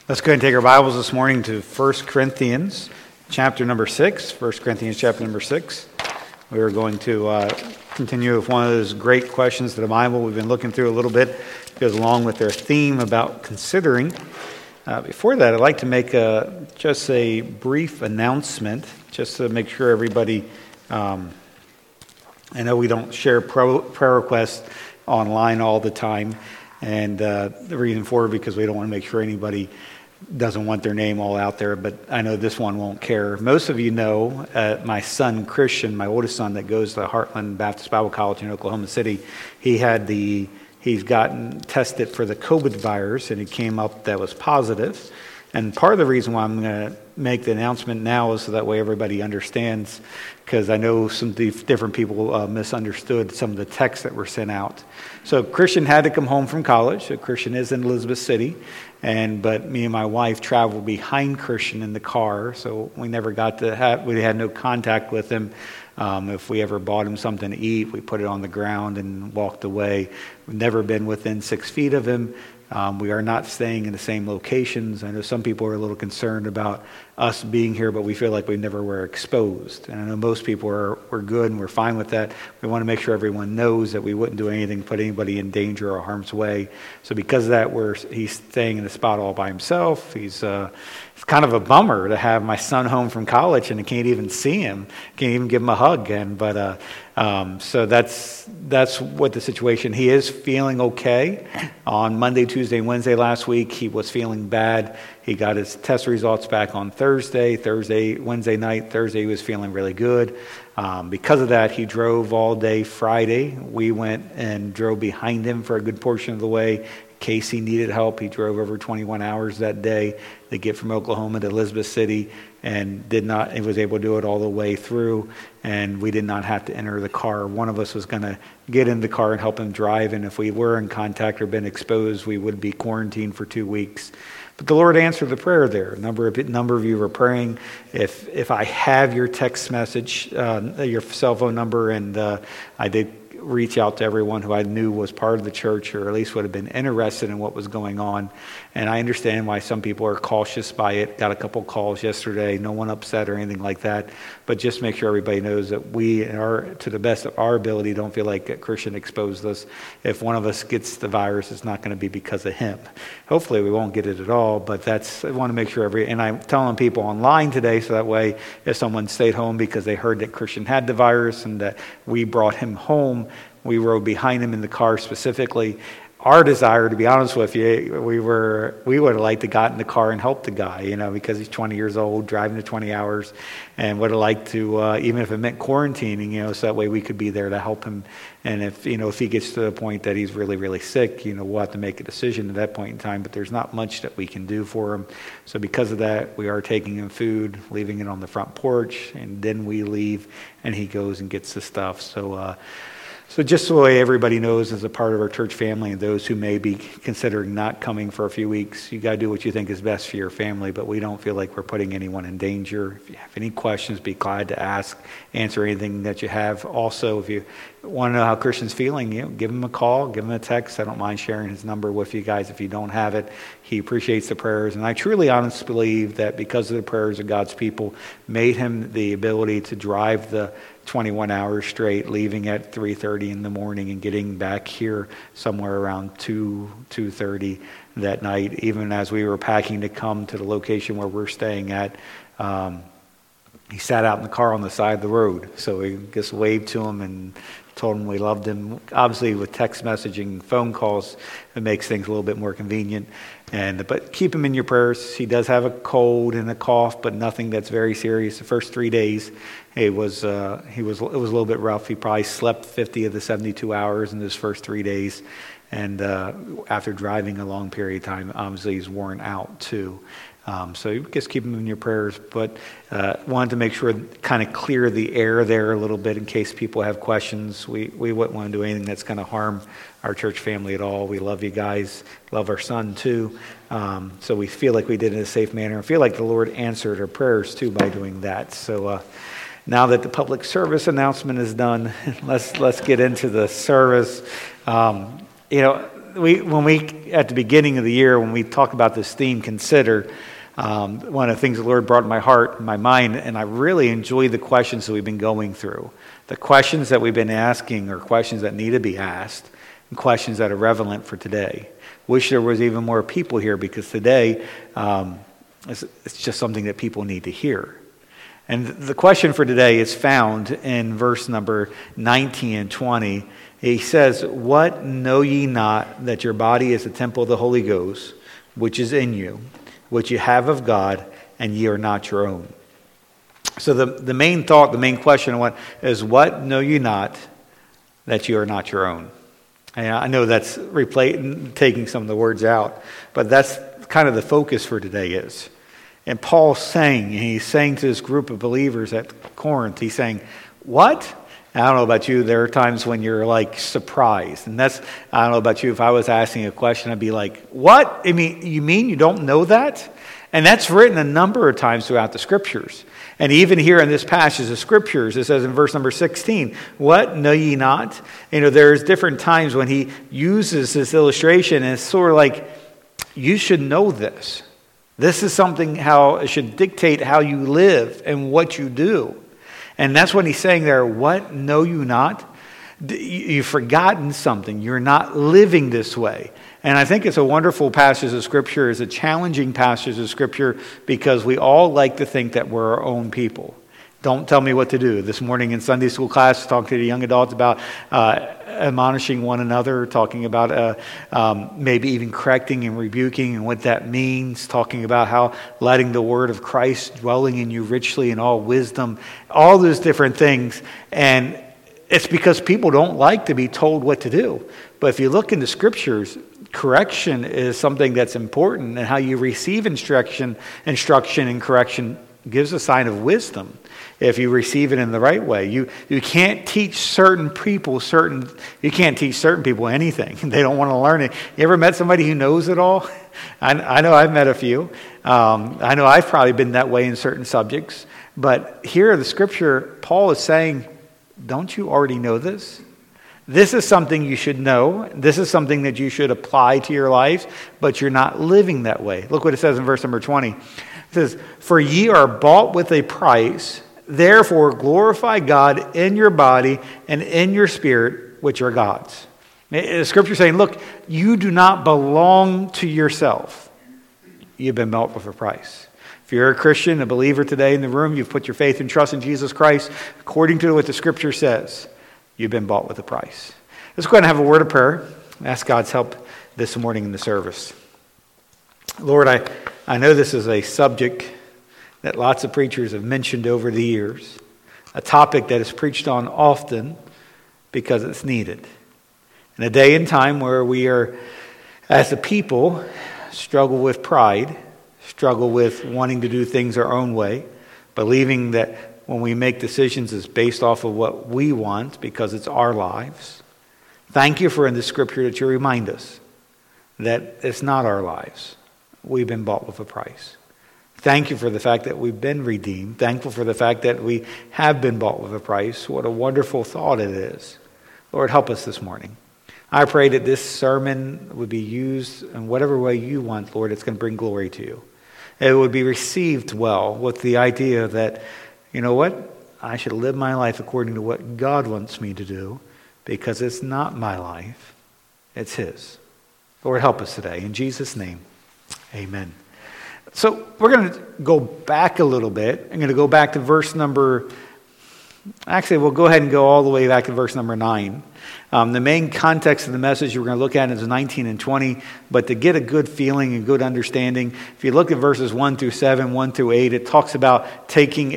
Let's go ahead and take our Bibles this morning to 1 Corinthians chapter number 6. 1 Corinthians chapter number 6. We are going to continue with one of those great questions to the Bible we've been looking through a little bit. It goes along with their theme about considering. Before that, I'd like to make just a brief announcement, just to make sure everybody, I know we don't share prayer requests online all the time, and the reason for it because we don't want to make sure anybody doesn't want their name all out there, but I know this one won't care. Most of you know my son Christian, my oldest son that goes to Heartland Baptist Bible College in Oklahoma City. He's gotten tested for the COVID virus, and it came up that was positive. And part of the reason why I'm going to make the announcement now is so that way everybody understands, because I know some different people misunderstood some of the texts that were sent out. So Christian had to come home from college. So Christian is in Elizabeth City, but me and my wife traveled behind Christian in the car, so we never got to we had no contact with him. If we ever bought him something to eat, we put it on the ground and walked away. We've never been within 6 feet of him. We are not staying in the same locations. I know some people are a little concerned about us being here, but we feel like we never were exposed. And I know most people are good and we're fine with that. We want to make sure everyone knows that we wouldn't do anything to put anybody in danger or harm's way. So because of that, he's staying in the spot all by himself. It's kind of a bummer to have my son home from college and I can't even see him, can't even give him a hug. So that's what the situation. He is feeling okay. On Monday, Tuesday, Wednesday last week, he was feeling bad. He got his test results back on Thursday, Wednesday night. Thursday, he was feeling really good. Because of that, he drove all day Friday. We went and drove behind him for a good portion of the way. In case he needed help, he drove over 21 hours that day to get from Oklahoma to Elizabeth City, and he was able to do it all the way through, and we did not have to enter the car. One of us was going to get in the car and help him drive, and if we were in contact or been exposed, we would be quarantined for 2 weeks. But the Lord answered the prayer there. A number of you were praying. If I have your text message, your cell phone number, and I did reach out to everyone who I knew was part of the church or at least would have been interested in what was going on. And I understand why some people are cautious by it. Got a couple calls yesterday, no one upset or anything like that. But just make sure everybody knows that we are, to the best of our ability, don't feel like Christian exposed us. If one of us gets the virus, it's not going to be because of him. Hopefully we won't get it at all, but I want to make sure and I'm telling people online today so that way if someone stayed home because they heard that Christian had the virus and that we brought him home, we rode behind him in the car specifically. Our desire, to be honest with you, we would have liked to got in the car and help the guy, because he's 20 years old, driving to 20 hours, and would have liked to, even if it meant quarantining, so that way we could be there to help him. And if he gets to the point that he's really, really sick, we'll have to make a decision at that point in time, but there's not much that we can do for him. So because of that, we are taking him food, leaving it on the front porch, and then we leave, and he goes and gets the stuff. So just so everybody knows, as a part of our church family and those who may be considering not coming for a few weeks, you got to do what you think is best for your family, but we don't feel like we're putting anyone in danger. If you have any questions, be glad to answer anything that you have. Also, if you want to know how Christian's feeling, give him a call, give him a text. I don't mind sharing his number with you guys if you don't have it. He appreciates the prayers, and I truly honestly believe that because of the prayers of God's people, made him the ability to drive the 21 hours straight, leaving at 3:30 in the morning and getting back here somewhere around 2:30 that night. Even as we were packing to come to the location where we're staying at, he sat out in the car on the side of the road. So we just waved to him and told him we loved him. Obviously, with text messaging, phone calls, it makes things a little bit more convenient. But keep him in your prayers. He does have a cold and a cough, but nothing that's very serious. The first 3 days, it was a little bit rough. He probably slept 50 of the 72 hours in those first 3 days. And after driving a long period of time, obviously he's worn out too. So just keep them in your prayers, but wanted to make sure, kind of clear the air there a little bit in case people have questions. We wouldn't want to do anything that's going to harm our church family at all. We love you guys, love our son too. So we feel like we did it in a safe manner. I feel like the Lord answered our prayers too by doing that. So now that the public service announcement is done, let's get into the service. when we at the beginning of the year, when we talk about this theme, consider, one of the things the Lord brought in my heart and my mind, and I really enjoy the questions that we've been going through. The questions that we've been asking are questions that need to be asked and questions that are relevant for today. Wish there was even more people here, because today it's just something that people need to hear. And the question for today is found in verse number 19 and 20. He says, "What know ye not, that your body is a temple of the Holy Ghost, which is in you, which you have of God, and ye are not your own?" So the main thought, the main question is, what know you not, that you are not your own? And I know that's taking some of the words out, but that's kind of the focus for today is. And Paul's saying, and he's saying to this group of believers at Corinth, he's saying, what? I don't know about you, there are times when you're like surprised. And I don't know about you, if I was asking a question, I'd be like, what? I mean, you mean you don't know that? And that's written a number of times throughout the scriptures. And even here in this passage of scriptures, it says in verse number 16, "What know ye not?" There's different times when he uses this illustration, and it's sort of like, you should know this. This is something how it should dictate how you live and what you do. And that's what he's saying there. What know you not? You've forgotten something. You're not living this way. And I think it's a wonderful passage of Scripture. It's a challenging passage of Scripture because we all like to think that we're our own people. Don't tell me what to do. This morning in Sunday school class, talking to the young adults about admonishing one another, talking about maybe even correcting and rebuking and what that means, talking about how letting the word of Christ dwelling in you richly in all wisdom, all those different things. And it's because people don't like to be told what to do. But if you look in the scriptures, correction is something that's important, and how you receive instruction and correction gives a sign of wisdom if you receive it in the right way. You can't teach certain people anything. They don't want to learn it. You ever met somebody who knows it all? I know I've met a few. I know I've probably been that way in certain subjects. But here in the scripture, Paul is saying, don't you already know this? This is something you should know. This is something that you should apply to your life, but you're not living that way. Look what it says in verse number 20. It says, "For ye are bought with a price, therefore glorify God in your body and in your spirit, which are God's." The scripture is saying, look, you do not belong to yourself. You've been bought with a price. If you're a Christian, a believer today in the room, you've put your faith and trust in Jesus Christ, according to what the scripture says, you've been bought with a price. Let's go ahead and have a word of prayer. Ask God's help this morning in the service. Lord, I know this is a subject that lots of preachers have mentioned over the years, a topic that is preached on often because it's needed. In a day and time where we are, as a people, struggle with pride, struggle with wanting to do things our own way, believing that when we make decisions it's based off of what we want because it's our lives. Thank you for in the scripture that you remind us that it's not our lives. We've been bought with a price. Thank you for the fact that we've been redeemed. Thankful for the fact that we have been bought with a price. What a wonderful thought it is. Lord, help us this morning. I pray that this sermon would be used in whatever way you want, Lord. It's going to bring glory to you. It would be received well with the idea that, you know what? I should live my life according to what God wants me to do, because it's not my life. It's His. Lord, help us today. In Jesus' name, amen. So we're going to go back a little bit. I'm going to go back to verse number... Actually, we'll go ahead and go all the way back to verse number 9. The main context of the message we're going to look at is 19 and 20. But to get a good feeling and good understanding, if you look at verses 1 through 7, 1 through 8, it talks about taking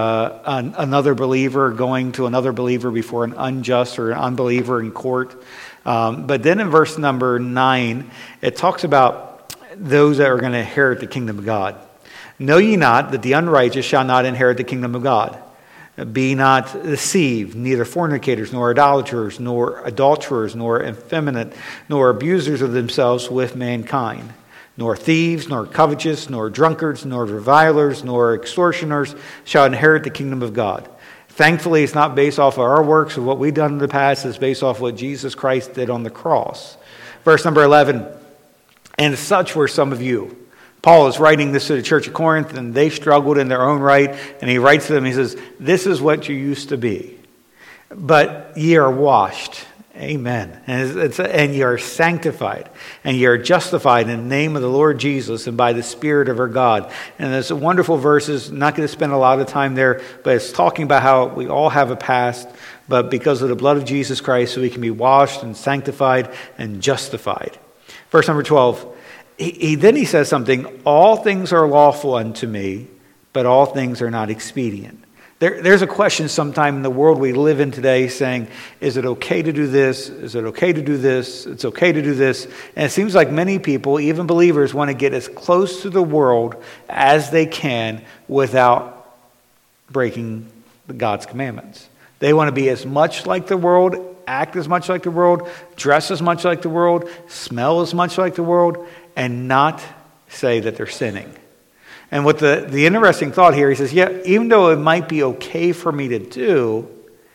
another believer, going to another believer before an unjust or an unbeliever in court. But then in verse number 9, it talks about those that are going to inherit the kingdom of God. Know ye not that the unrighteous shall not inherit the kingdom of God? Be not deceived, neither fornicators, nor idolaters, nor adulterers, nor effeminate, nor abusers of themselves with mankind, nor thieves, nor covetous, nor drunkards, nor revilers, nor extortioners shall inherit the kingdom of God. Thankfully, it's not based off of our works or what we've done in the past. It's based off what Jesus Christ did on the cross. Verse number 11, and such were some of you. Paul is writing this to the church of Corinth, and they struggled in their own right, and he writes to them, he says, this is what you used to be, but ye are washed. Amen. And ye are sanctified, and ye are justified in the name of the Lord Jesus and by the Spirit of our God. And it's a wonderful verses. Not going to spend a lot of time there, but it's talking about how we all have a past, but because of the blood of Jesus Christ, we can be washed and sanctified and justified. Verse number 12, then he says something, all things are lawful unto me, but all things are not expedient. There's a question sometime in the world we live in today saying, is it okay to do this? Is it okay to do this? It's okay to do this. And it seems like many people, even believers, want to get as close to the world as they can without breaking God's commandments. They want to be as much like the world, act as much like the world, dress as much like the world, smell as much like the world, and not say that they're sinning. And what the interesting thought here, he says, yeah, even though it might be okay for me to do,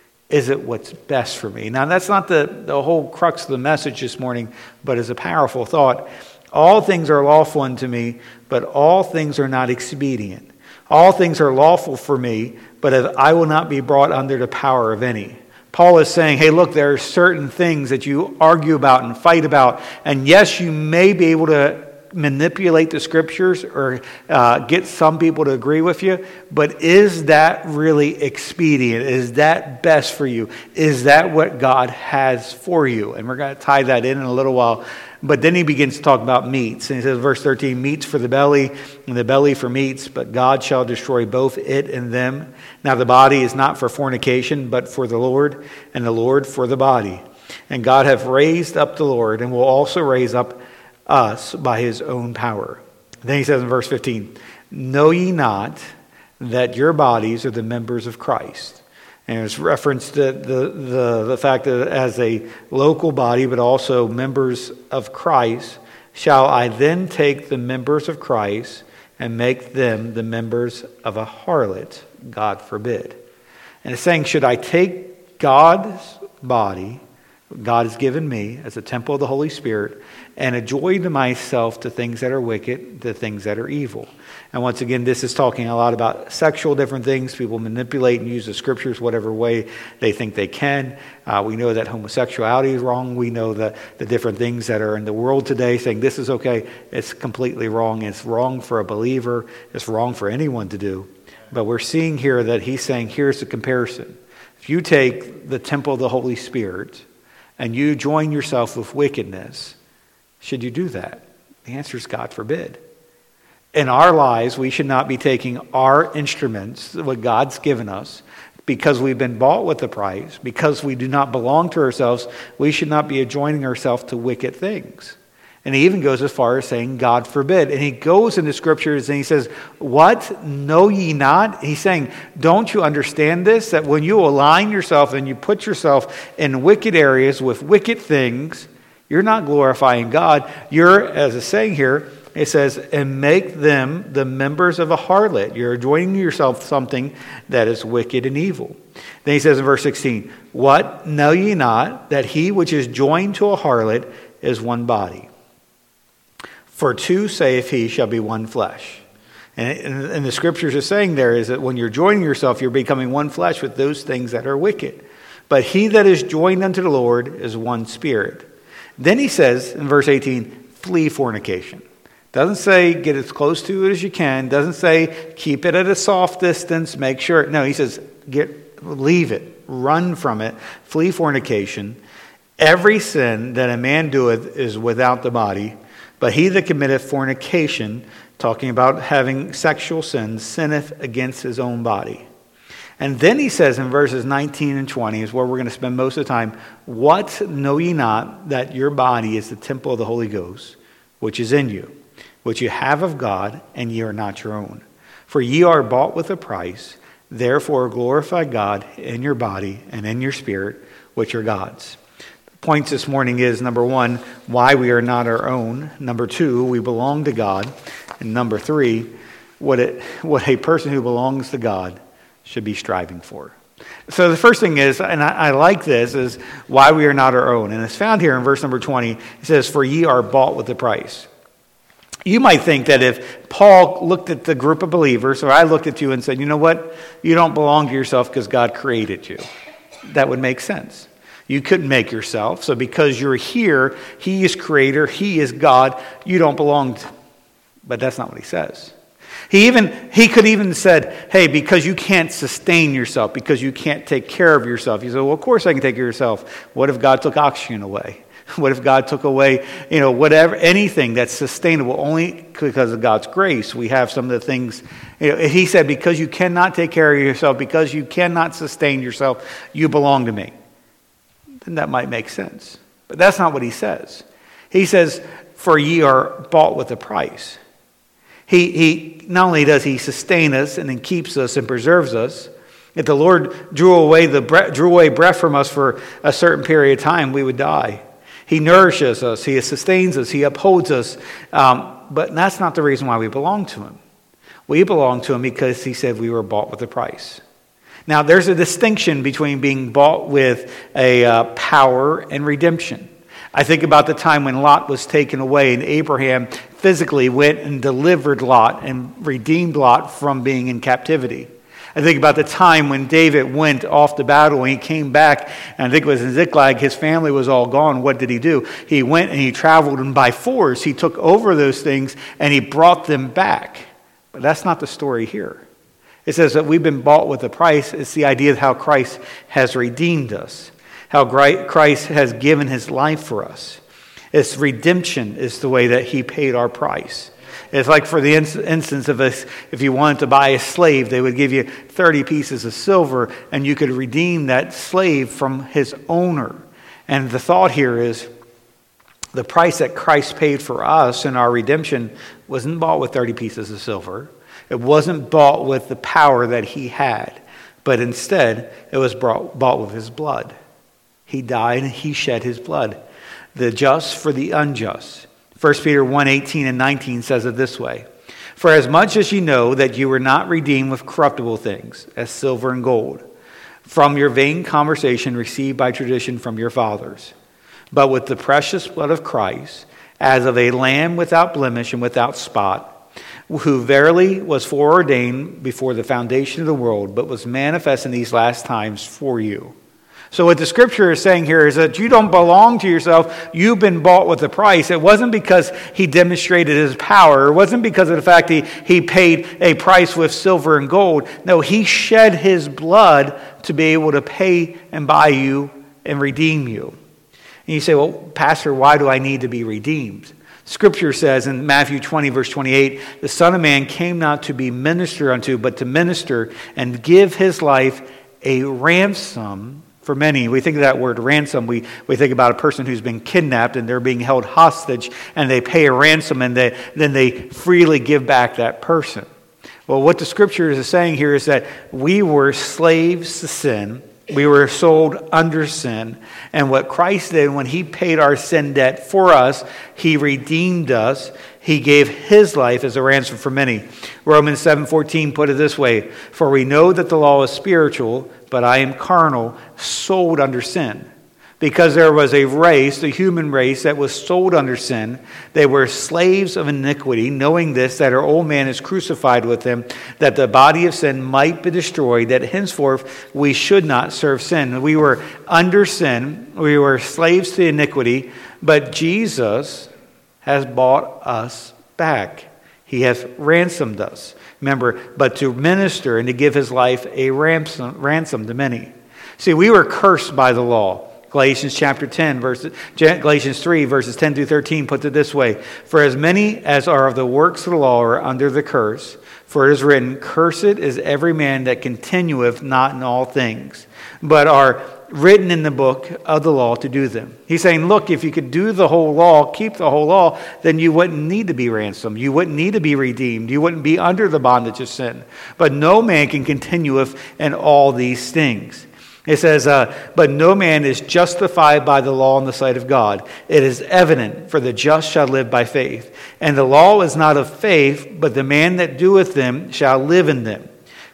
is it what's best for me? Now, that's not the whole crux of the message this morning, but it's a powerful thought. All things are lawful unto me, but all things are not expedient. All things are lawful for me, but I will not be brought under the power of any. Paul is saying, hey, look, there are certain things that you argue about and fight about, and yes, you may be able to manipulate the scriptures or get some people to agree with you, but is that really expedient? Is that best for you? Is that what God has for you? And we're going to tie that in a little while. But then he begins to talk about meats. And he says, verse 13, meats for the belly and the belly for meats, but God shall destroy both it and them. Now the body is not for fornication, but for the Lord, and the Lord for the body. And God hath raised up the Lord, and will also raise up us by his own power. Then he says in verse 15, know ye not that your bodies are the members of Christ? And it's referenced to the fact that as a local body, but also members of Christ, shall I then take the members of Christ and make them the members of a harlot? God forbid. And it's saying, should I take God's body, God has given me as a temple of the Holy Spirit, and enjoy to myself the things that are wicked, the things that are evil? And once again, this is talking a lot about sexual different things. People manipulate and use the scriptures whatever way they think they can. We know that homosexuality is wrong. We know that the different things that are in the world today saying this is okay, it's completely wrong. It's wrong for a believer. It's wrong for anyone to do. But we're seeing here that he's saying, here's the comparison. If you take the temple of the Holy Spirit and you join yourself with wickedness, should you do that? The answer is God forbid. In our lives, we should not be taking our instruments, what God's given us, because we've been bought with a price, because we do not belong to ourselves, we should not be adjoining ourselves to wicked things. And he even goes as far as saying, God forbid. And he goes into scriptures and he says, what? Know ye not? He's saying, don't you understand this? That when you align yourself and you put yourself in wicked areas with wicked things, you're not glorifying God. You're, as it's saying here, it says, and make them the members of a harlot. You're joining yourself something that is wicked and evil. Then he says in verse 16, what? Know ye not that he which is joined to a harlot is one body? For two, saith he, shall be one flesh. And the scriptures are saying there is that when you're joining yourself, you're becoming one flesh with those things that are wicked. But he that is joined unto the Lord is one spirit. Then he says in verse 18, flee fornication. Doesn't say get as close to it as you can. Doesn't say keep it at a soft distance. Make sure. No, he says leave it. Run from it. Flee fornication. Every sin that a man doeth is without the body. But he that committeth fornication, talking about having sexual sins, sinneth against his own body. And then he says in verses 19 and 20 is where we're going to spend most of the time. What know ye not that your body is the temple of the Holy Ghost, which is in you, which you have of God, and ye are not your own? For ye are bought with a price. Therefore glorify God in your body and in your spirit, which are God's. The point this morning is, number one, why we are not our own. Number two, we belong to God. And number three, what a person who belongs to God should be striving for. So the first thing is, and I like this, is why we are not our own. And it's found here in verse number 20. It says, for ye are bought with a price. You might think that if Paul looked at the group of believers, or I looked at you and said, you know what? You don't belong to yourself because God created you. That would make sense. You couldn't make yourself. So because you're here, he is creator, he is God, you don't belong. But that's not what he says. He could even said, hey, because you can't sustain yourself, because you can't take care of yourself. You say, well, of course I can take care of yourself. What if God took oxygen away? What if God took away, whatever, anything that's sustainable only because of God's grace? We have some of the things, he said, because you cannot take care of yourself, because you cannot sustain yourself, you belong to me. Then that might make sense. But that's not what he says. He says, for ye are bought with a price. He not only does he sustain us and then keeps us and preserves us, if the Lord drew away breath from us for a certain period of time, we would die. He nourishes us, he sustains us, he upholds us. But that's not the reason why we belong to him. We belong to him because he said we were bought with a price. Now, there's a distinction between being bought with a power and redemption. I think about the time when Lot was taken away and Abraham physically went and delivered Lot and redeemed Lot from being in captivity. I think about the time when David went off to battle and he came back, and I think it was in Ziklag, his family was all gone. What did he do? He went and he traveled, and by force he took over those things and he brought them back. But that's not the story here. It says that we've been bought with a price. It's the idea of how Christ has redeemed us, how Christ has given his life for us. It's redemption is the way that he paid our price. It's like for the instance of if you wanted to buy a slave, they would give you 30 pieces of silver and you could redeem that slave from his owner. And the thought here is the price that Christ paid for us in our redemption wasn't bought with 30 pieces of silver. It wasn't bought with the power that he had, but instead it was bought with his blood. He died and he shed his blood, the just for the unjust. 1 Peter 1:18 and 19 says it this way. For as much as you know that you were not redeemed with corruptible things, as silver and gold, from your vain conversation received by tradition from your fathers, but with the precious blood of Christ, as of a lamb without blemish and without spot, who verily was foreordained before the foundation of the world, but was manifest in these last times for you. So what the scripture is saying here is that you don't belong to yourself. You've been bought with a price. It wasn't because he demonstrated his power. It wasn't because of the fact he paid a price with silver and gold. No, he shed his blood to be able to pay and buy you and redeem you. And you say, well, Pastor, why do I need to be redeemed? Scripture says in Matthew 20, verse 28, the Son of Man came not to be ministered unto, but to minister and give his life a ransom for many. We think of that word ransom. We think about a person who's been kidnapped and they're being held hostage and they pay a ransom and then they freely give back that person. Well, what the scripture is saying here is that we were slaves to sin. We were sold under sin. And what Christ did when he paid our sin debt for us, he redeemed us. He gave his life as a ransom for many. Romans 7:14 put it this way, for we know that the law is spiritual, but I am carnal, sold under sin. Because there was a race, the human race, that was sold under sin. They were slaves of iniquity, knowing this, that our old man is crucified with him, that the body of sin might be destroyed, that henceforth we should not serve sin. We were under sin. We were slaves to iniquity, but Jesus has bought us back. He has ransomed us. Remember, but to minister and to give his life a ransom to many. See, we were cursed by the law. Galatians 3, verses 10 through 13 puts it this way. For as many as are of the works of the law are under the curse. For it is written, cursed is every man that continueth not in all things, but are written in the book of the law to do them. He's saying, look, if you could do the whole law, keep the whole law, then you wouldn't need to be ransomed. You wouldn't need to be redeemed. You wouldn't be under the bondage of sin. But no man can continue in all these things. It says, but no man is justified by the law in the sight of God. It is evident, for the just shall live by faith. And the law is not of faith, but the man that doeth them shall live in them.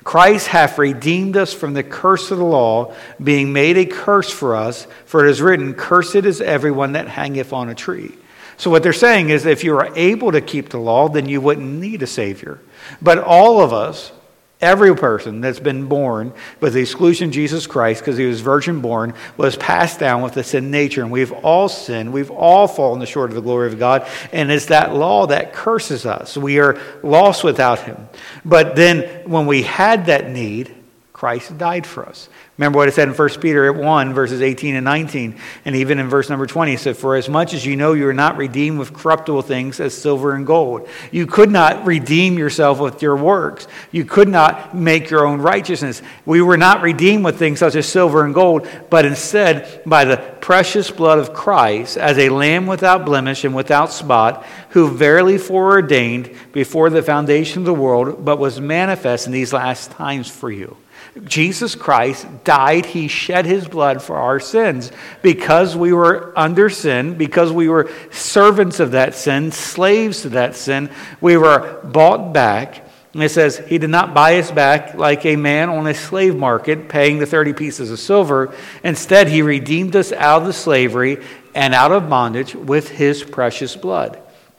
Christ hath redeemed us from the curse of the law, being made a curse for us. For it is written, Cursed is everyone that hangeth on a tree. So what they're saying is if you are able to keep the law, then you wouldn't need a Savior. But all of us, every person that's been born, with the exclusion of Jesus Christ, because he was virgin born, was passed down with a sin nature. And we've all sinned. We've all fallen short of the glory of God. And it's that law that curses us. We are lost without him. But then when we had that need, Christ died for us. Remember what it said in 1 Peter 1, verses 18 and 19. And even in verse number 20, it said, For as much as you know you are not redeemed with corruptible things as silver and gold. You could not redeem yourself with your works. You could not make your own righteousness. We were not redeemed with things such as silver and gold, but instead by the precious blood of Christ, as a lamb without blemish and without spot, who verily foreordained before the foundation of the world, but was manifest in these last times for you. Jesus Christ died. He shed his blood for our sins because we were under sin, because we were servants of that sin, slaves to that sin. We were bought back. And it says he did not buy us back like a man on a slave market paying the 30 pieces of silver. Instead, he redeemed us out of the slavery and out of bondage with his precious blood.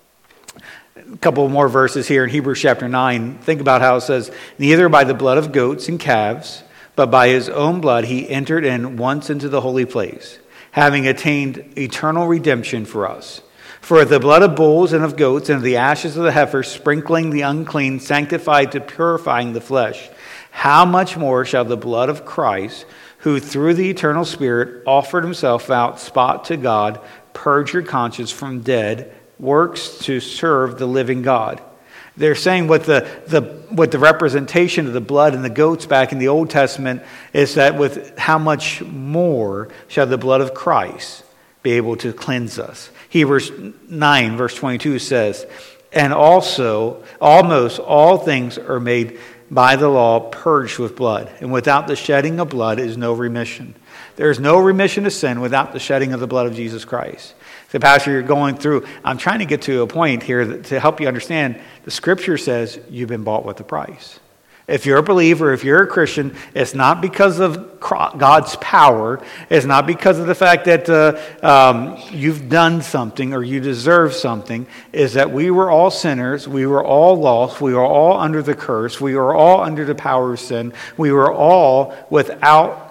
A couple more verses here in Hebrews chapter 9. Think about how it says, Neither by the blood of goats and calves, but by his own blood he entered in once into the holy place, having attained eternal redemption for us. For the blood of bulls and of goats and of the ashes of the heifers, sprinkling the unclean, sanctified to purifying the flesh, how much more shall the blood of Christ, who through the eternal Spirit offered himself without spot to God, purge your conscience from dead works to serve the living God. They're saying what the representation of the blood and the goats back in the Old Testament is that with how much more shall the blood of Christ be able to cleanse us. Hebrews 9 verse 22 says, And also almost all things are made by the law purged with blood, and without the shedding of blood is no remission. There is no remission of sin without the shedding of the blood of Jesus Christ. So, Pastor, you're going through, I'm trying to get to a point here to help you understand. The Scripture says you've been bought with a price. If you're a believer, if you're a Christian, it's not because of God's power. It's not because of the fact that you've done something or you deserve something. Is that we were all sinners. We were all lost. We were all under the curse. We were all under the power of sin. We were all without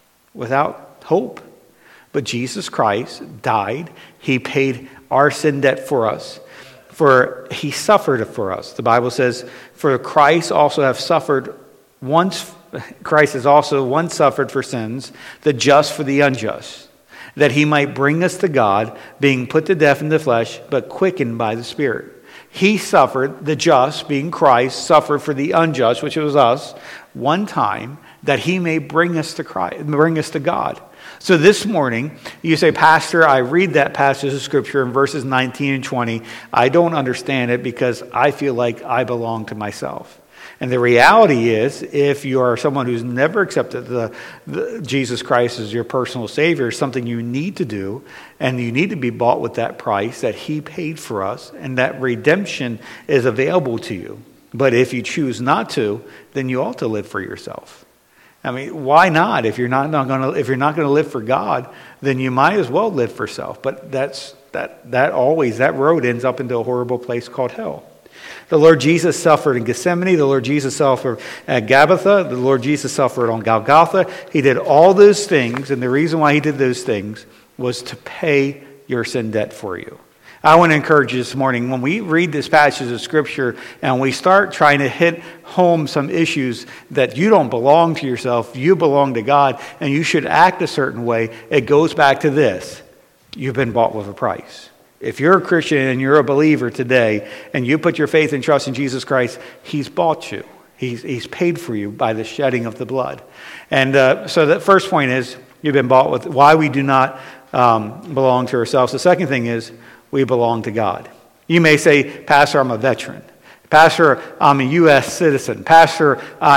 hope. But Jesus Christ died. He paid our sin debt for us. For he suffered for us. The Bible says, For Christ also have suffered once. Christ has also once suffered for sins, the just for the unjust, that he might bring us to God, being put to death in the flesh, but quickened by the Spirit. He suffered, the just, being Christ, suffered for the unjust, which was us, one time, that he may bring us to Christ, bring us to God. So this morning, you say, Pastor, I read that passage of Scripture in verses 19 and 20. I don't understand it because I feel like I belong to myself. And the reality is, if you are someone who's never accepted the Jesus Christ as your personal Savior, something you need to do, and you need to be bought with that price that he paid for us, and that redemption is available to you. But if you choose not to, then you ought to live for yourself. I mean, why not? If you're not going to live for God, then you might as well live for self. But that road ends up into a horrible place called hell. The Lord Jesus suffered in Gethsemane. The Lord Jesus suffered at Gabbatha. The Lord Jesus suffered on Golgotha. He did all those things, and the reason why he did those things was to pay your sin debt for you. I want to encourage you this morning, when we read this passage of Scripture and we start trying to hit home some issues that you don't belong to yourself, you belong to God, and you should act a certain way, it goes back to this. You've been bought with a price. If you're a Christian and you're a believer today and you put your faith and trust in Jesus Christ, he's bought you. He's paid for you by the shedding of the blood. And so the first point is you've been bought with why we do not belong to ourselves. The second thing is we belong to God. You may say, Pastor, I'm a veteran. Pastor, I'm a U.S. citizen. Pastor, I'm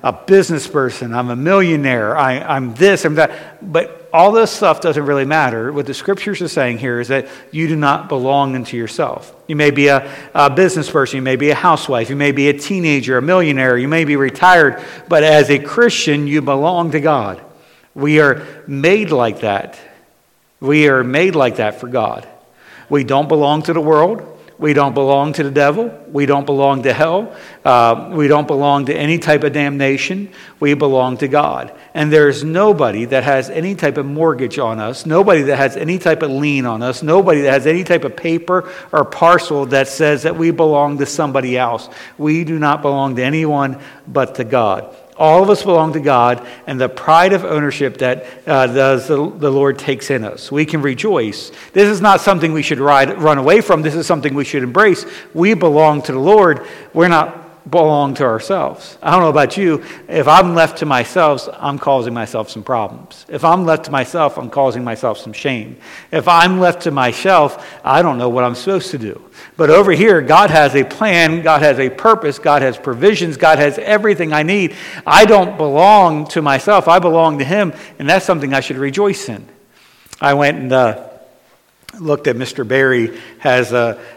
a business person, I'm a millionaire, I'm this, I'm that. But all this stuff doesn't really matter. What the scriptures are saying here is that you do not belong unto yourself. You may be a business person, you may be a housewife, you may be a teenager, a millionaire, you may be retired, but as a Christian, you belong to God. We are made like that. We are made like that for God. We don't belong to the world. We don't belong to the devil. We don't belong to hell. We don't belong to any type of damnation. We belong to God. And there's nobody that has any type of mortgage on us, nobody that has any type of lien on us, nobody that has any type of paper or parcel that says that we belong to somebody else. We do not belong to anyone but to God. All of us belong to God, and the pride of ownership that the Lord takes in us. We can rejoice. This is not something we should run away from. This is something we should embrace. We belong to the Lord. We're not belong to ourselves. I don't know about you. If I'm left to myself, I'm causing myself some problems. If I'm left to myself, I'm causing myself some shame. If I'm left to myself, I don't know what I'm supposed to do. But over here, God has a plan, God has a purpose, God has provisions, God has everything I need. I don't belong to myself, I belong to Him, and that's something I should rejoice in. I went and looked at Mr. Barry has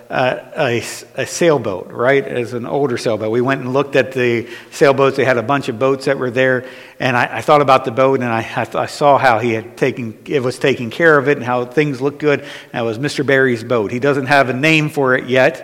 a sailboat, right? As an older sailboat. We went and looked at the sailboats. They had a bunch of boats that were there, and I thought about the boat, and I saw how he had was taking care of it, and how things looked good. And it was Mr. Barry's boat. He doesn't have a name for it yet,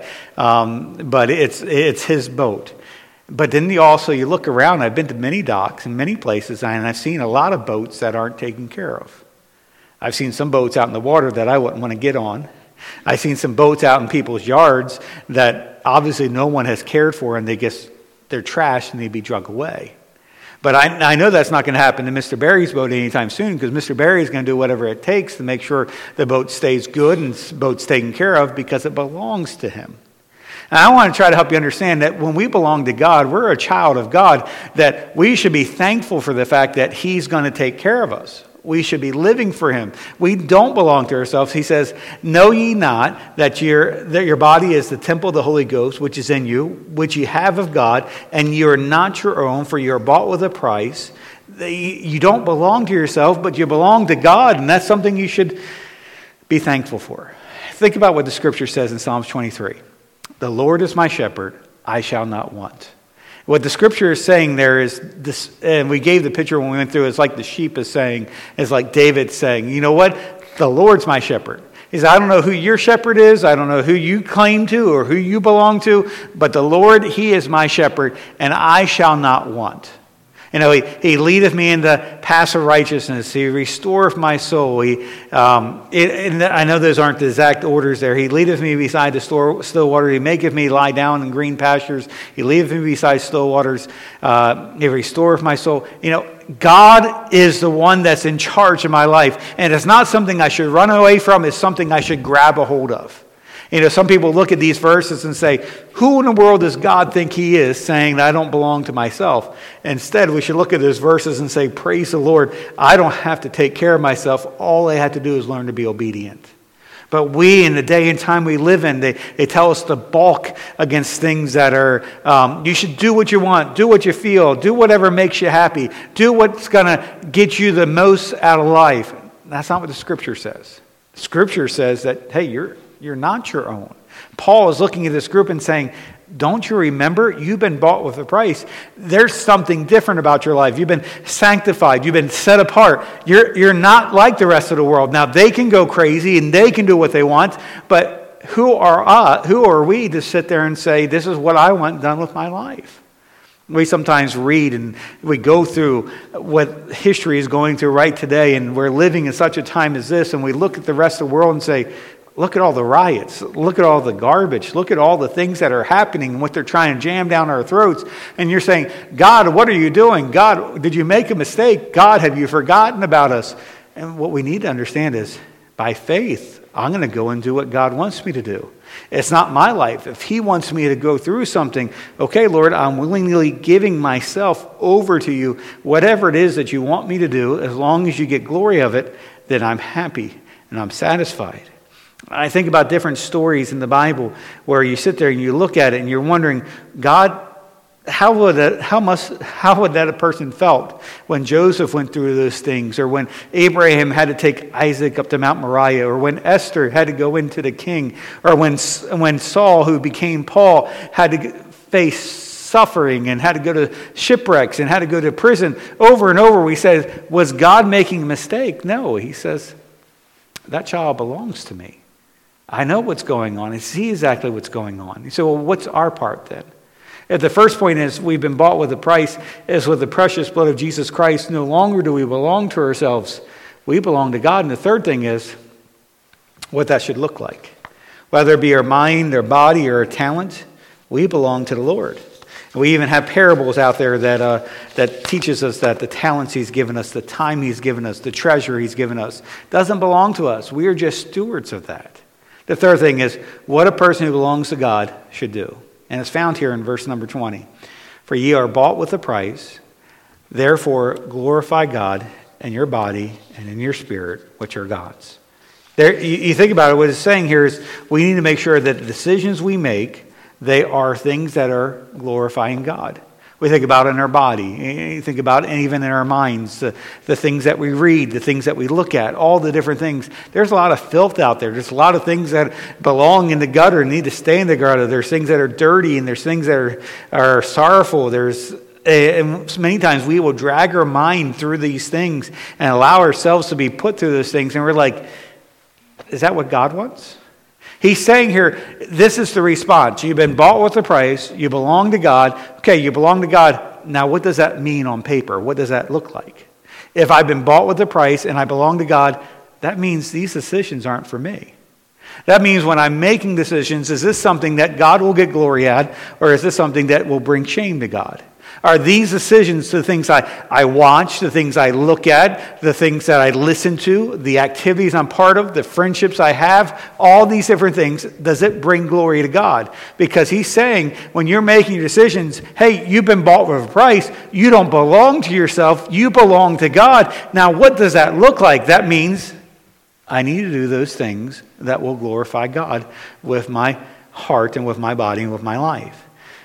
but it's his boat. But then you look around. I've been to many docks and many places, and I've seen a lot of boats that aren't taken care of. I've seen some boats out in the water that I wouldn't want to get on. I've seen some boats out in people's yards that obviously no one has cared for, and they're trashed and they'd be drug away. But I know that's not going to happen to Mr. Barry's boat anytime soon, because Mr. Barry is going to do whatever it takes to make sure the boat stays good and the boat's taken care of, because it belongs to him. And I want to try to help you understand that when we belong to God, we're a child of God, that we should be thankful for the fact that He's going to take care of us. We should be living for Him. We don't belong to ourselves. He says, "Know ye not that your body is the temple of the Holy Ghost, which is in you, which ye have of God, and you are not your own, for you are bought with a price." You don't belong to yourself, but you belong to God, and that's something you should be thankful for. Think about what the Scripture says in Psalms 23. "The Lord is my shepherd, I shall not want." What the Scripture is saying there is this, and we gave the picture when we went through, it's like the sheep is saying, it's like David saying, you know what? The Lord's my shepherd. He said, I don't know who your shepherd is, I don't know who you claim to or who you belong to, but the Lord, He is my shepherd, and I shall not want. You know, he leadeth me in the paths of righteousness. He restoreth my soul. And I know those aren't the exact orders there. He leadeth me beside the still water. He maketh me lie down in green pastures. He leadeth me beside still waters. He restoreth my soul. You know, God is the one that's in charge of my life. And it's not something I should run away from. It's something I should grab a hold of. You know, some people look at these verses and say, who in the world does God think He is, saying that I don't belong to myself? Instead, we should look at those verses and say, praise the Lord, I don't have to take care of myself. All I have to do is learn to be obedient. But we, in the day and time we live in, they tell us to balk against things that are, you should do what you want, do what you feel, do whatever makes you happy, do what's going to get you the most out of life. That's not what the Scripture says. The Scripture says that, hey, you're not your own. Paul is looking at this group and saying, don't you remember? You've been bought with a price. There's something different about your life. You've been sanctified. You've been set apart. You're not like the rest of the world. Now, they can go crazy and they can do what they want, but who are we to sit there and say, this is what I want done with my life? We sometimes read and we go through what history is going through right today, and we're living in such a time as this, and we look at the rest of the world and say, look at all the riots, look at all the garbage, look at all the things that are happening and what they're trying to jam down our throats. And you're saying, God, what are you doing? God, did you make a mistake? God, have you forgotten about us? And what we need to understand is, by faith, I'm going to go and do what God wants me to do. It's not my life. If He wants me to go through something, okay, Lord, I'm willingly giving myself over to you. Whatever it is that you want me to do, as long as you get glory of it, then I'm happy and I'm satisfied. I think about different stories in the Bible where you sit there and you look at it and you're wondering, God, how would that a person felt when Joseph went through those things, or when Abraham had to take Isaac up to Mount Moriah, or when Esther had to go into the king, or when Saul, who became Paul, had to face suffering and had to go to shipwrecks and had to go to prison over and over. We said, was God making a mistake? No, he says, that child belongs to me. I know what's going on. I see exactly what's going on. You say, well, what's our part then? If the first point is we've been bought with a price, is with the precious blood of Jesus Christ, no longer do we belong to ourselves. We belong to God. And the third thing is what that should look like. Whether it be our mind, our body, or our talent, we belong to the Lord. We even have parables out there that teaches us that the talents he's given us, the time he's given us, the treasure he's given us, doesn't belong to us. We are just stewards of that. The third thing is what a person who belongs to God should do. And it's found here in verse number 20. For ye are bought with a price, therefore glorify God in your body and in your spirit, which are God's. There, you think about it, what it's saying here is we need to make sure that the decisions we make, they are things that are glorifying God. We think about it in our body. You think about it even in our minds, the things that we read, the things that we look at, all the different things. There's a lot of filth out there. There's a lot of things that belong in the gutter and need to stay in the gutter. There's things that are dirty and there's things that are sorrowful. And many times we will drag our mind through these things and allow ourselves to be put through those things. And we're like, is that what God wants? He's saying here, this is the response. You've been bought with a price. You belong to God. Okay, you belong to God. Now, what does that mean on paper? What does that look like? If I've been bought with a price and I belong to God, that means these decisions aren't for me. That means when I'm making decisions, is this something that God will get glory at, or is this something that will bring shame to God? Are these decisions the things I watch, the things I look at, the things that I listen to, the activities I'm part of, the friendships I have, all these different things, does it bring glory to God? Because he's saying when you're making decisions, hey, you've been bought with a price. You don't belong to yourself. You belong to God. Now, what does that look like? That means I need to do those things that will glorify God with my heart and with my body and with my life.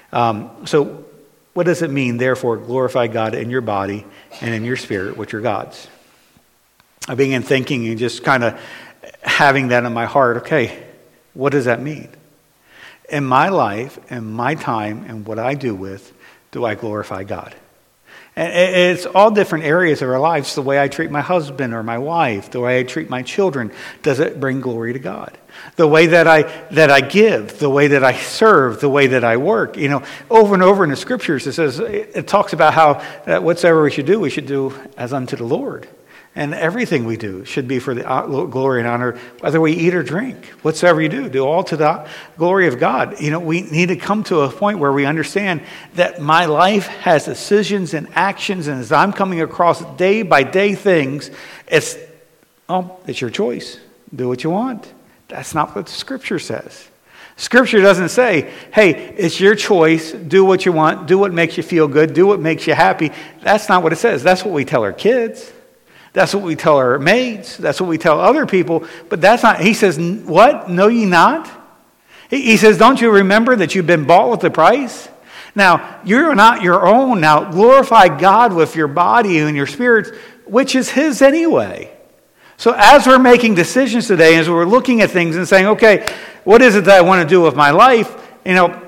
So what does it mean, therefore, glorify God in your body and in your spirit, which are God's? I began thinking and just kind of having that in my heart. Okay, what does that mean? In my life, in my time, and what I do with, do I glorify God? And it's all different areas of our lives. The way I treat my husband or my wife, the way I treat my children, does it bring glory to God? The way that I give, the way that I serve, the way that I work. You know, over and over in the scriptures, it talks about how whatsoever we should do as unto the Lord. And everything we do should be for the glory and honor, whether we eat or drink. Whatsoever you do all to the glory of God. You know, we need to come to a point where we understand that my life has decisions and actions, and as I'm coming across day by day things, it's your choice. Do what you want. That's not what the scripture says. Scripture doesn't say, hey, it's your choice. Do what you want. Do what makes you feel good. Do what makes you happy. That's not what it says. That's what we tell our kids. That's what we tell our maids. That's what we tell other people. But that's not, he says, what? Know ye not? He says, don't you remember that you've been bought with a price? Now, you're not your own. Now, glorify God with your body and your spirits, which is his anyway. So as we're making decisions today, as we're looking at things and saying, okay, what is it that I want to do with my life? You know,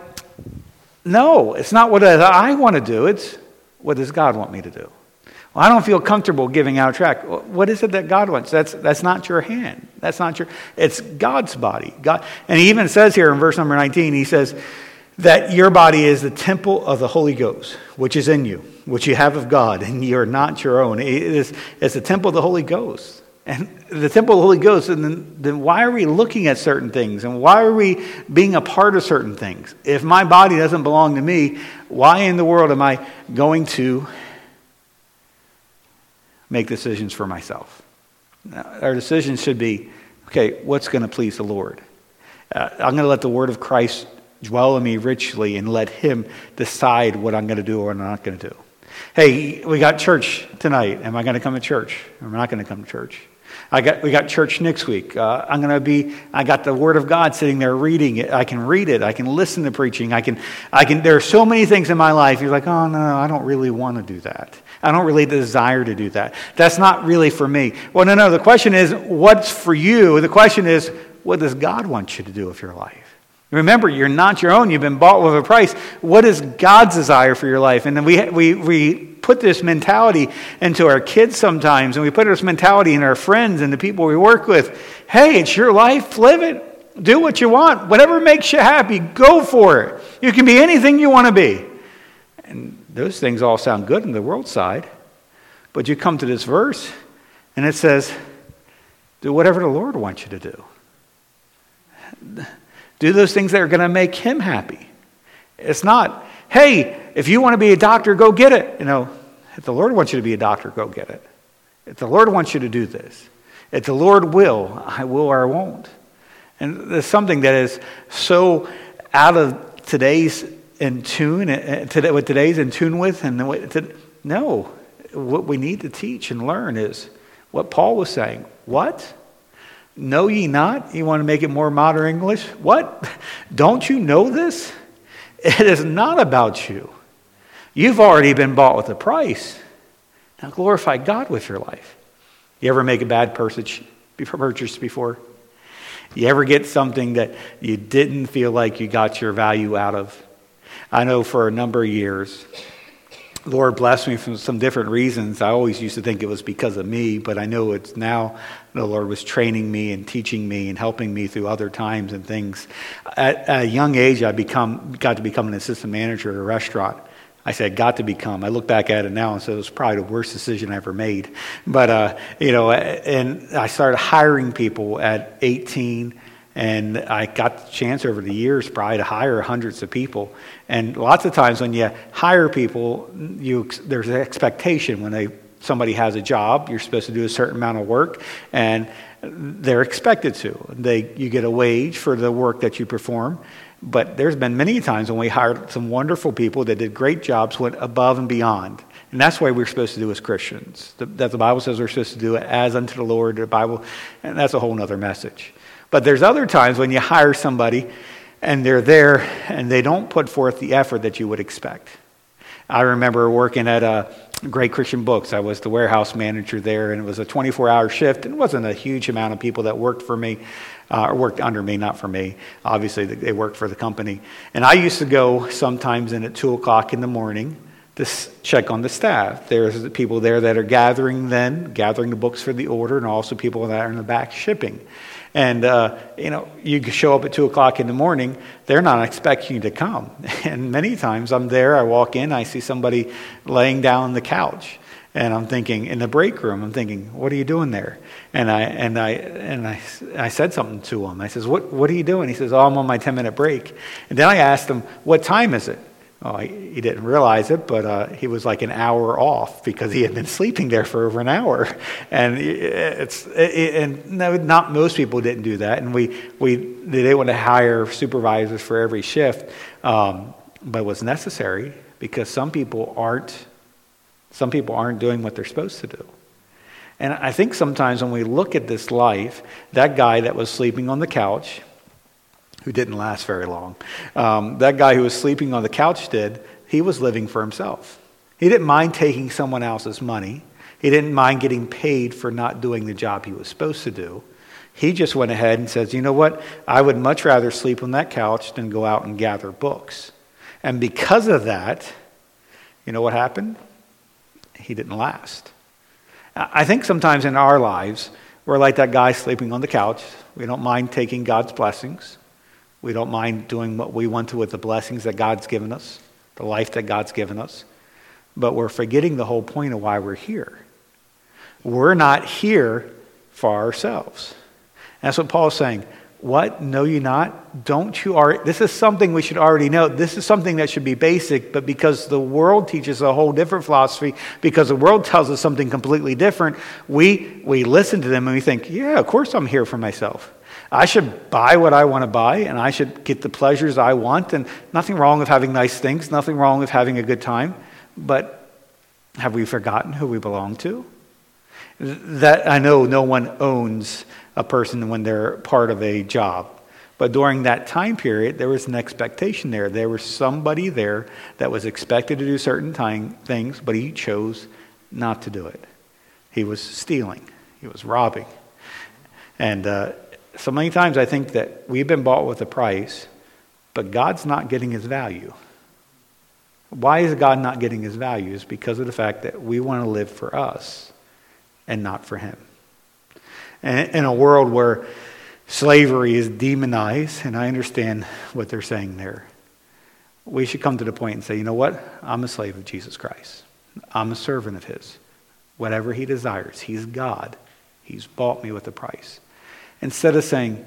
no, it's not what I want to do. It's what does God want me to do? Well, I don't feel comfortable giving out a tract. What is it that God wants? That's not your hand. It's God's body. God, and he even says here in verse number 19, he says that your body is the temple of the Holy Ghost, which is in you, which you have of God, and you're not your own. It's the temple of the Holy Ghost. And the temple of the Holy Ghost, and then why are we looking at certain things? And why are we being a part of certain things? If my body doesn't belong to me, why in the world am I going to make decisions for myself? Now, our decisions should be, okay, what's going to please the Lord? I'm going to let the word of Christ dwell in me richly and let him decide what I'm going to do or what I'm not going to do. Hey, we got church tonight. Am I going to come to church? Or am I not going to come to church? We got church next week. I got the Word of God sitting there reading it. I can read it. I can listen to preaching. There are so many things in my life. You're like, oh no, I don't really want to do that. I don't really desire to do that. That's not really for me. Well, no. The question is, what's for you? The question is, what does God want you to do with your life? Remember, you're not your own. You've been bought with a price. What is God's desire for your life? And then we put this mentality into our kids sometimes, and we put this mentality in our friends and the people we work with. Hey, it's your life. Live it. Do what you want. Whatever makes you happy, go for it. You can be anything you want to be. And those things all sound good in the world side. But you come to this verse, and it says, do whatever the Lord wants you to do. Do those things that are going to make him happy. It's not, hey, if you want to be a doctor, go get it. If the Lord wants you to be a doctor, go get it. If the Lord wants you to do this. If the Lord will, I will or I won't. And there's something that is so out of today's in tune, what today's in tune with. No, what we need to teach and learn is what Paul was saying. What? Know ye not? You want to make it more modern English? What? Don't you know this? It is not about you. You've already been bought with a price. Now glorify God with your life. You ever make a bad purchase before? You ever get something that you didn't feel like you got your value out of? I know for a number of years, the Lord blessed me for some different reasons. I always used to think it was because of me, but I know it's now the Lord was training me and teaching me and helping me through other times and things. At a young age, I got to become an assistant manager at a restaurant. I said got to become. I look back at it now and said it was probably the worst decision I ever made. But, and I started hiring people at 18. And I got the chance over the years probably to hire hundreds of people. And lots of times when you hire people, there's an expectation when somebody has a job, you're supposed to do a certain amount of work, and they're expected to. You get a wage for the work that you perform. But there's been many times when we hired some wonderful people that did great jobs, went above and beyond. And that's what we're supposed to do as Christians. That the Bible says we're supposed to do it as unto the Lord, the Bible, and that's a whole other message. But there's other times when you hire somebody and they're there and they don't put forth the effort that you would expect. I remember working at Great Christian Books. I was the warehouse manager there, and it was a 24-hour shift. And it wasn't a huge amount of people that worked for me, or worked under me, not for me. Obviously, they worked for the company. And I used to go sometimes in at 2 o'clock in the morning to check on the staff. There's people there that are gathering the books for the order, and also people that are in the back shipping. And, you show up at 2 o'clock in the morning, they're not expecting you to come. And many times I'm there, I walk in, I see somebody laying down on the couch. And I'm thinking, in the break room, I'm thinking, what are you doing there? And I said something to him. I says, what are you doing? He says, I'm on my 10-minute break. And then I asked him, what time is it? Oh, he didn't realize it, but he was like an hour off because he had been sleeping there for over an hour. And not most people didn't do that. And they didn't want to hire supervisors for every shift, but it was necessary because some people aren't doing what they're supposed to do. And I think sometimes when we look at this life, that guy that was sleeping on the couch, who didn't last very long. That guy who was sleeping on the couch he was living for himself. He didn't mind taking someone else's money. He didn't mind getting paid for not doing the job he was supposed to do. He just went ahead and says, you know what? I would much rather sleep on that couch than go out and gather books. And because of that, you know what happened? He didn't last. I think sometimes in our lives, we're like that guy sleeping on the couch. We don't mind taking God's blessings. We don't mind doing what we want to with the blessings that God's given us, the life that God's given us. But we're forgetting the whole point of why we're here. We're not here for ourselves. And that's what Paul's saying. What? Know you not? Don't you already? This is something we should already know. This is something that should be basic, but because the world teaches a whole different philosophy, because the world tells us something completely different, we listen to them and we think, yeah, of course I'm here for myself. I should buy what I want to buy, and I should get the pleasures I want, and nothing wrong with having nice things, nothing wrong with having a good time, but have we forgotten who we belong to? That I know no one owns a person when they're part of a job. But during that time period, there was an expectation there. There was somebody there that was expected to do certain things, but he chose not to do it. He was stealing. He was robbing. And so many times I think that we've been bought with a price, but God's not getting his value. Why is God not getting his value? It's because of the fact that we want to live for us and not for him. And in a world where slavery is demonized, and I understand what they're saying there, we should come to the point and say, you know what? I'm a slave of Jesus Christ. I'm a servant of his. Whatever he desires, he's God. He's bought me with a price. Instead of saying,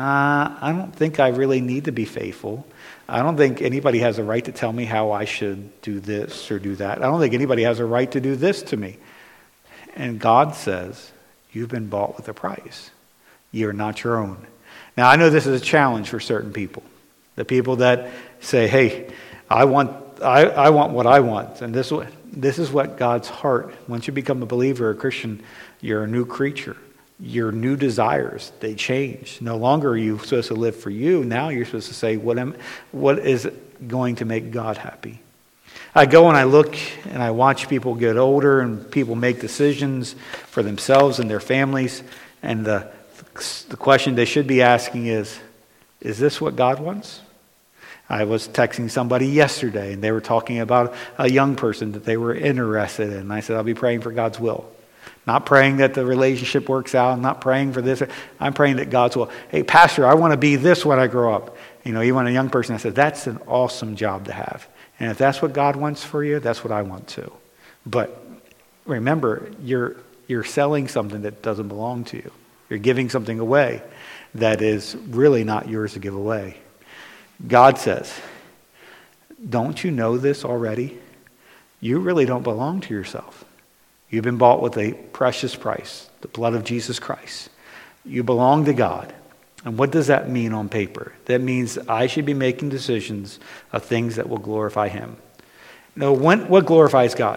I don't think I really need to be faithful. I don't think anybody has a right to tell me how I should do this or do that. I don't think anybody has a right to do this to me. And God says, you've been bought with a price. You're not your own. Now, I know this is a challenge for certain people. The people that say, hey, I want what I want. And this is what God's heart. Once you become a believer, a Christian, you're a new creature. Your new desires, they change. No longer are you supposed to live for you. Now you're supposed to say, what is going to make God happy? I go and I look and I watch people get older and people make decisions for themselves and their families. And the question they should be asking is this what God wants? I was texting somebody yesterday and they were talking about a young person that they were interested in. And I said, I'll be praying for God's will. Not praying that the relationship works out. I'm not praying for this. I'm praying that God's will. Hey, pastor, I want to be this when I grow up. You want a young person. I said, that's an awesome job to have. And if that's what God wants for you, that's what I want too. But remember, you're selling something that doesn't belong to you. You're giving something away that is really not yours to give away. God says, don't you know this already? You really don't belong to yourself. You've been bought with a precious price, the blood of Jesus Christ. You belong to God. And what does that mean on paper? That means I should be making decisions of things that will glorify him. What glorifies God?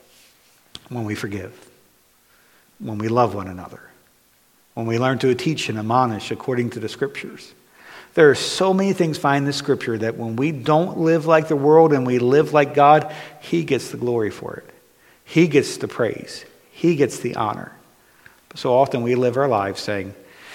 When we forgive. When we love one another. When we learn to teach and admonish according to the scriptures. There are so many things found in the scripture that when we don't live like the world and we live like God, he gets the glory for it. He gets the praise. He gets the honor. So often we live our lives saying,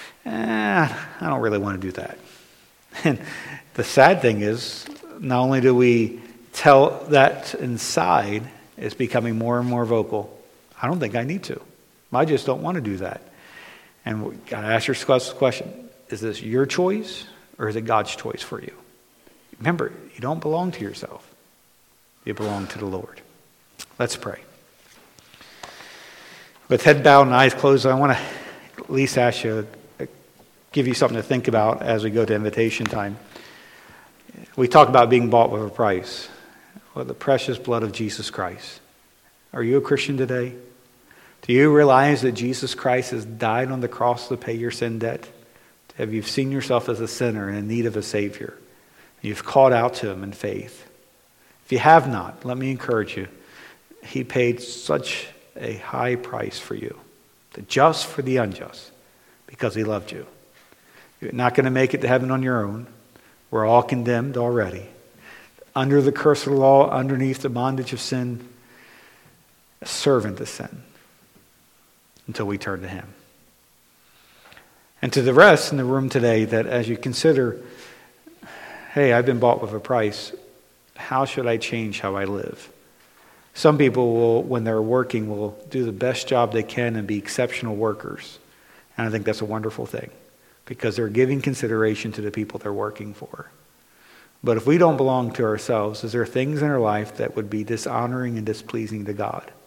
I don't really want to do that. And the sad thing is, not only do we tell that inside, it's becoming more and more vocal. I don't think I need to. I just don't want to do that. And we got to ask yourself the question, is this your choice or is it God's choice for you? Remember, you don't belong to yourself. You belong to the Lord. Let's pray. With head bowed and eyes closed, I want to at least ask you, give you something to think about as we go to invitation time. We talk about being bought with a price, with the precious blood of Jesus Christ. Are you a Christian today? Do you realize that Jesus Christ has died on the cross to pay your sin debt? Have you seen yourself as a sinner and in need of a Savior? You've called out to him in faith. If you have not, let me encourage you. He paid such a high price for you, the just for the unjust, because he loved you. You're not going to make it to heaven on your own. We're all condemned already. Under the curse of the law, underneath the bondage of sin, a servant of sin, until we turn to him. And to the rest in the room today, that as you consider, hey, I've been bought with a price, how should I change how I live? Some people will, when they're working, will do the best job they can and be exceptional workers. And I think that's a wonderful thing, because they're giving consideration to the people they're working for. But if we don't belong to ourselves, is there things in our life that would be dishonoring and displeasing to God?